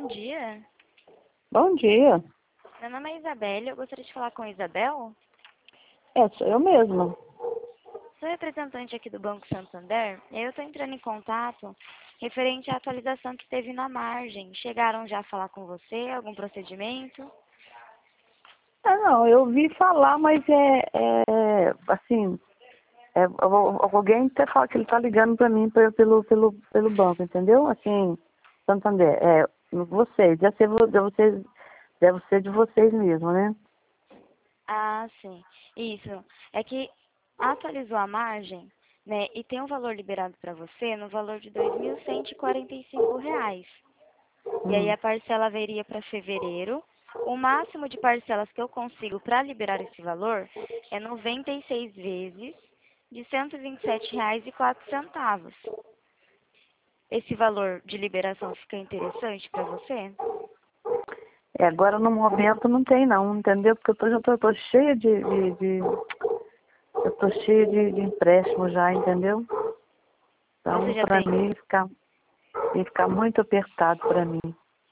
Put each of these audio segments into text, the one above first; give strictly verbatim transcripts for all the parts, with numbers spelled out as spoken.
Bom dia. Bom dia. Meu nome é Isabelle. Eu gostaria de falar com a Isabel. É, sou eu mesma. Sou representante aqui do Banco Santander. E aí eu estou entrando em contato referente à atualização que teve na margem. Chegaram já a falar com você? Algum procedimento? Ah, não, eu ouvi falar, mas é, é assim, é, alguém até fala que ele tá ligando para mim pra, pelo, pelo, pelo banco, entendeu? Assim, Santander, é, vocês, deve ser, de vocês, deve ser de vocês mesmo, né? Ah, sim. Isso. É que atualizou a margem, né? E tem um valor liberado para você no valor de dois mil cento e quarenta e cinco reais. E aí Hum. a parcela viria para fevereiro. O máximo de parcelas que eu consigo para liberar esse valor é noventa e seis vezes de cento e vinte e sete reais e quatro centavos. Esse valor de liberação fica interessante para você? É, agora no momento não tem não, entendeu? Porque eu tô, já tô, tô cheia de, de, de- eu tô cheia de, de empréstimo já, entendeu? Você Então, já para tem, mim, ficar, ia ficar muito apertado para mim.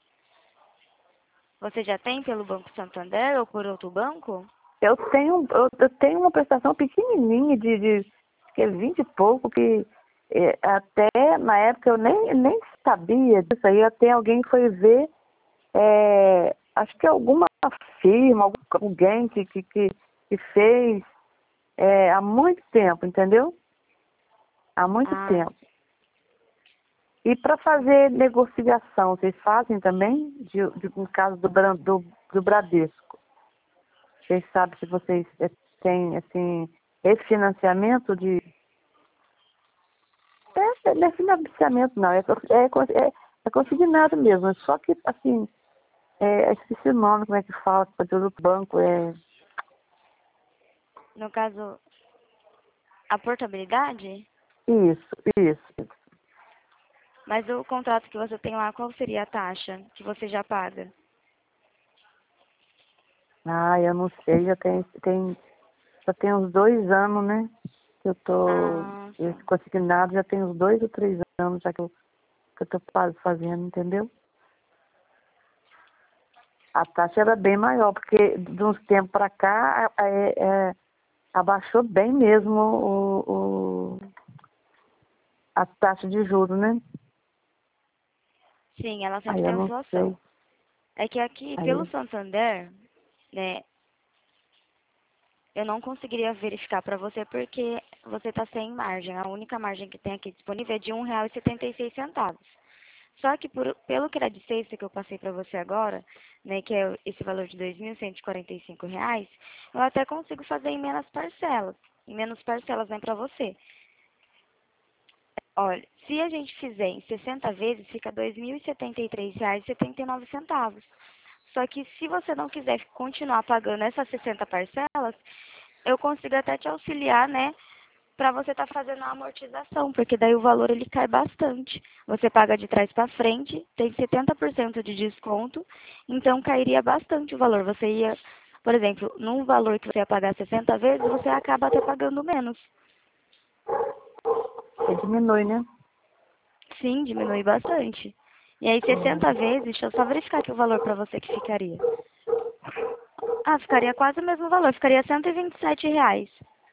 você já tem pelo Banco Santander ou por outro banco? Eu tenho, eu, eu tenho uma prestação pequenininha de, de acho que é vinte e pouco, que é, até na época eu nem, nem sabia disso aí, até alguém foi ver, é, acho que alguma firma, algum- alguém que, que, que, que fez é, há muito tempo, entendeu? Há muito Ah, tempo. E para fazer negociação, vocês fazem também, de, de, no caso do, Bran- do, do Bradesco? Vocês sabem se vocês eh, têm, assim, esse financiamento de... É, não é financiamento, não. É, é, é, é consignado mesmo. Só que, assim, é, esqueci o nome, como é que fala, para o banco. É... no caso, a portabilidade? Isso, isso. Mas o contrato que você tem lá, qual seria a taxa que você já paga? Ah, eu não sei, já tem, tem, já tem uns dois anos, né? Que eu tô... Ah, Esse sim. consignado já tem uns dois ou três anos já que eu, que eu tô quase fazendo, entendeu? A taxa era bem maior, porque de uns tempos para cá é, é, abaixou bem mesmo o, o, a taxa de juros, né? Sim, ela Aí sempre eu tem não sei. oscilação. É que aqui, pelo Aí, Santander, né, eu não conseguiria verificar para você porque você está sem margem. A única margem que tem aqui disponível é de um real e setenta e seis centavos. Só que por, pelo crédito extra que eu passei para você agora, né, que é esse valor de dois mil cento e quarenta e cinco reais, eu até consigo fazer em menos parcelas, em menos parcelas, né, para você. Olha, se a gente fizer em sessenta vezes, fica dois mil e setenta e três reais e setenta e nove centavos. Só que se você não quiser continuar pagando essas sessenta parcelas, eu consigo até te auxiliar, né, para você estar fazendo a amortização, porque daí o valor ele cai bastante. Você paga de trás para frente, tem setenta por cento de desconto, então cairia bastante o valor. Você ia, por exemplo, num valor que você ia pagar sessenta vezes, você acaba até pagando menos. aí diminui, né? Sim, diminui bastante. E aí sessenta vezes, deixa eu só verificar aqui o valor para você que ficaria. Ah, ficaria quase o mesmo valor, ficaria cento e vinte e sete reais.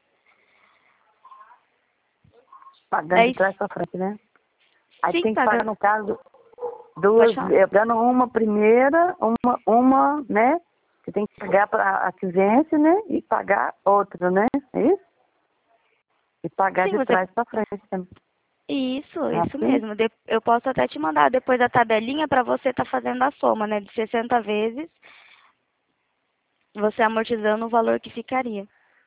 Pagando de Daí, trás para frente, né? Aí sim, tem que pagar, pagando. no caso, Pode duas, falar. eh, dando uma primeira, uma, uma, né? Você tem que pagar para a que vence, né? E pagar outra, né? É isso? E pagar Sim, de você. trás para frente também. Isso, É isso assim? mesmo. De- Eu posso até te mandar depois a tabelinha para você estar fazendo a soma, né? De sessenta vezes, você amortizando o valor que ficaria.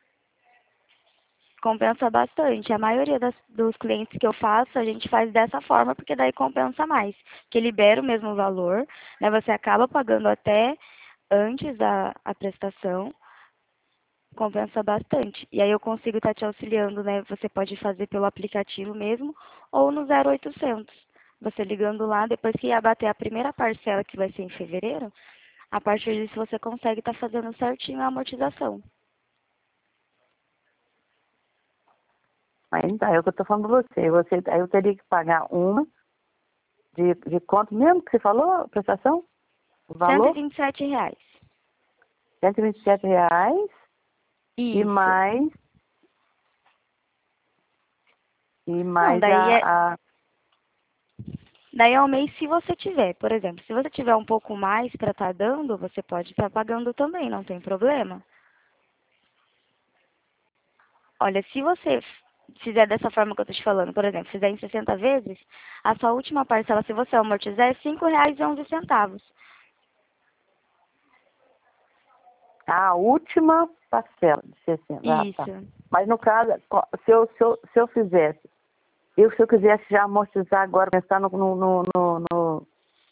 Compensa bastante. A maioria das- dos clientes que eu faço, a gente faz dessa forma, porque daí compensa mais. Que libera o mesmo valor, né? Você acaba pagando até antes da a prestação, compensa bastante. E aí eu consigo estar te auxiliando, né? Você pode fazer pelo aplicativo mesmo ou no zero oitocentos. Você ligando lá, depois que abater a primeira parcela, que vai ser em fevereiro, a partir disso você consegue estar fazendo certinho a amortização. Aí tá, é o que eu tô falando pra você. Você, aí eu teria que pagar uma, De, de quanto mesmo que você falou, a prestação? O valor? cento e vinte e sete reais. cento e vinte e sete reais Isso. e mais... E Não, mais daí é, a... a... daí é o mês se você tiver. Por exemplo, se você tiver um pouco mais para estar dando, você pode estar pagando também, não tem problema. Olha, se você fizer dessa forma que eu estou te falando, por exemplo, fizer em sessenta vezes, a sua última parcela, se você amortizar, é cinco reais e onze centavos. a última parcela de sessenta. Ah, tá. Isso. Mas no caso, se eu, se eu, se eu fizesse, eu se eu quisesse já amortizar agora, pensar no, no, no, no, no,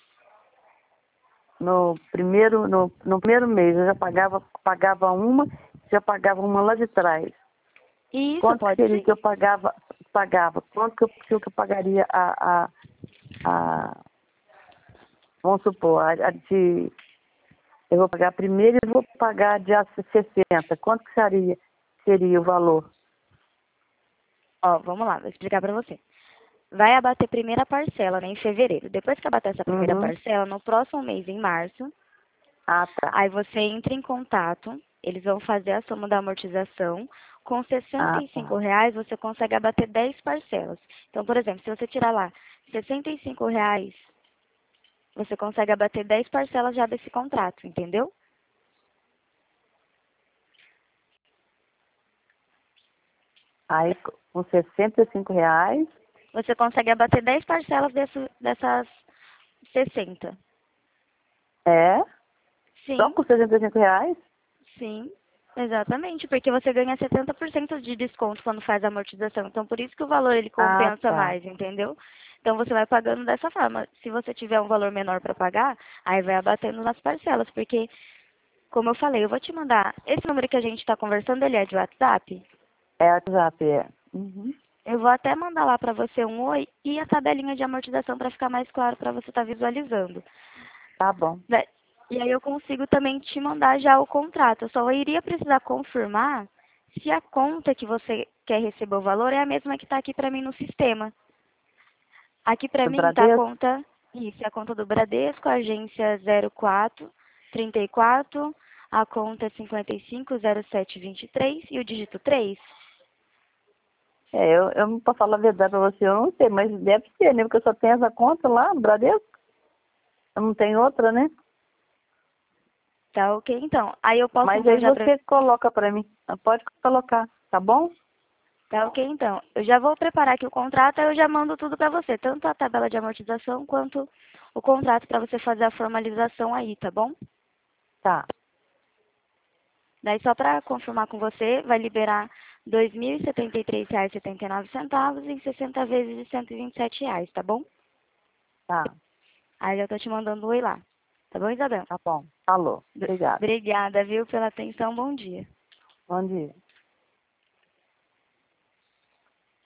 no primeiro, no, no primeiro mês, eu já pagava, pagava uma, já pagava uma lá de trás. Isso, Quanto que pode seria sim. que eu pagava, pagava? Quanto que eu, que eu que eu pagaria a, a, a, vamos supor, a, a de, eu vou pagar primeiro e vou pagar de a sessenta. Quanto que seria, seria o valor? Ó, vamos lá, vou explicar para você. Vai abater primeira parcela, né, em fevereiro. Depois que abater essa primeira Uhum. parcela, no próximo mês, em março, Ah, tá. aí você entra em contato, eles vão fazer a soma da amortização. Com sessenta Ah, e tá. cinco reais, você consegue abater dez parcelas. Então, por exemplo, se você tirar lá sessenta e cinco reais, você consegue abater dez parcelas já desse contrato, entendeu? Aí, com sessenta e cinco reais, Você consegue abater dez parcelas desse, dessas sessenta. é, só Sim, com sessenta e cinco reais? sim, exatamente, porque você ganha setenta por cento de desconto quando faz a amortização. Então, por isso que o valor ele Ah, compensa tá. mais, entendeu? Então, você vai pagando dessa forma. Se você tiver um valor menor para pagar, aí vai abatendo nas parcelas, porque, como eu falei, eu vou te mandar. Esse número que a gente está conversando, ele é de WhatsApp? É WhatsApp, é. Uhum. Eu vou até mandar lá para você um oi e a tabelinha de amortização para ficar mais claro para você estar visualizando. Tá bom. Né? E aí eu consigo também te mandar já o contrato. Eu só iria precisar confirmar se a conta que você quer receber o valor é a mesma que está aqui para mim no sistema. Aqui para Do mim está a Bradesco? conta, isso, é a conta do Bradesco, agência zero quatro trinta e quatro, a conta é cinquenta e cinco zero sete vinte e três e o dígito três. É, eu, eu, pra falar a verdade pra você, eu não sei, mas deve ser, né? Porque eu só tenho essa conta lá no Bradesco. Eu não tenho outra, né? Tá ok, então. Aí eu posso Mas então aí já... Pre... você coloca pra mim. Pode colocar, tá bom? Tá ok, então. Eu já vou preparar aqui o contrato, aí eu já mando tudo para você, tanto a tabela de amortização quanto o contrato para você fazer a formalização aí, tá bom? Tá. Daí só para confirmar com você, vai liberar dois mil e setenta e três reais e setenta e nove centavos em sessenta vezes de cento e vinte e sete reais, tá bom? Tá. Aí já tô te mandando um oi lá. Tá bom, Isabel? Tá bom. Falou. B- Obrigada. Obrigada, viu, pela atenção. Bom dia. Bom dia.